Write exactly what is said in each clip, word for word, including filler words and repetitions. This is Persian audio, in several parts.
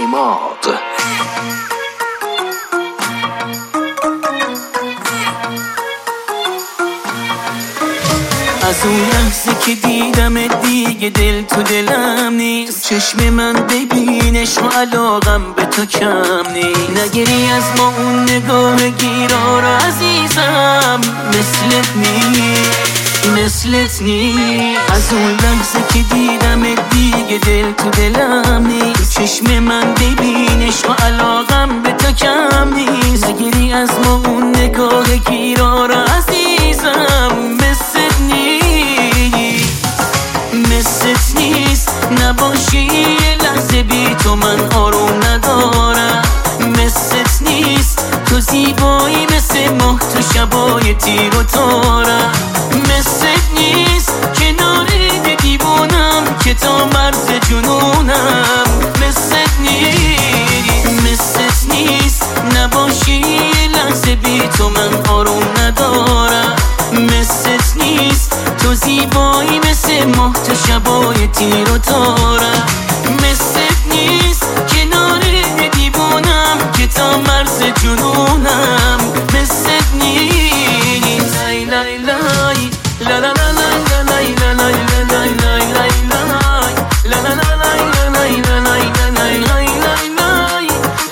اماد. از اون لحظه که دیدم دیگه دل تو دلم نیست، چشم من ببینش و علاقم به تو کم نیست. نگری از ما اون نگاه گیرا رو عزیزم، مثلت نیست، مثلت نیست. از اون لحظه که دیدم دیگه دل تو دلم نیست، چشم من ببینش و علاقم به تو کم نیست. نگری از ما اون نگاه گیرا رو عزیزم، مثلت نیست، مثلت نیست. نباشی یه لحظه بی تو من آروم ندارم، مثلت نیست. تو زیبایی مثل ماه تو شبای تیر و تارم، مثلت نیست. کنار دیوونم که تا مرز جنونم، مثلت نیست، مثلت نیست. نباشی یه لحظه بی تو من آروم ندارم، مثلت نیست. تو زیبایی مثل ماه تو شبای تیر و تارم، مثلت نیست. کنار دیوونم که تا مرز جنونم، مثلت نیست. لای لای لای لا لا لا لا لای لا لای لای لای لای لا لا لا لای لا لای لای لای لای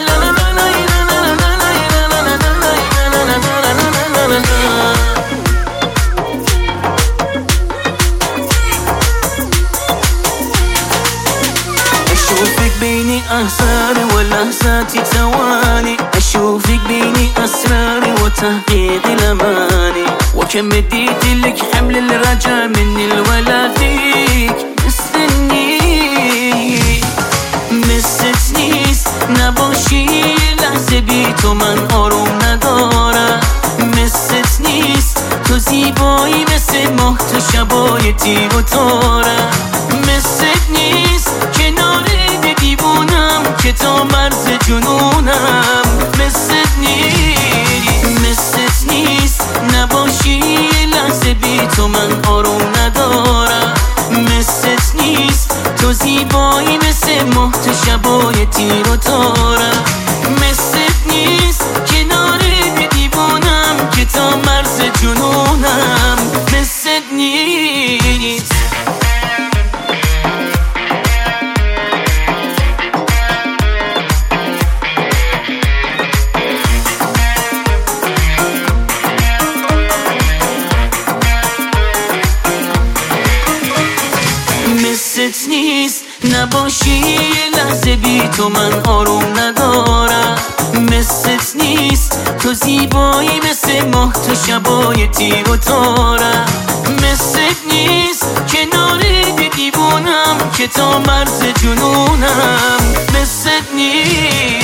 أشوفك بيني أسراري ولحظاتي ثواني، أشوفك بيني أسراري وتحقيق الأماني. وكم اديت لك حمل الرجا مني الولا فيك، مستنيك، مثلت نیست. نباشی لحظه بی تو من آروم ندارم، مثلت نیست. تو زیبایی مثل ماه تو شبای تیر و تارم، مثلت نیست. کنار دیوونم که تا مرز جنونم، مثلت نیست، مثلت نیست. نباشی لحظه بی تو من آروم ندارم، مثلت نیست. تو زیبایی مثل ماه تو شبای تیر و تارم، مثلت نیست. کنار دیوونم که تا مرز جنونم، مثلت نیست. مثلت نیست. نباشی یه لحظه بی تو من آروم ندارم، مثلت نیست. تو زیبایی مثل ماه تو شبای تیر و تارم، مثلت نیست. کنار دیوونم که تا مرز جنونم، مثلت نیست.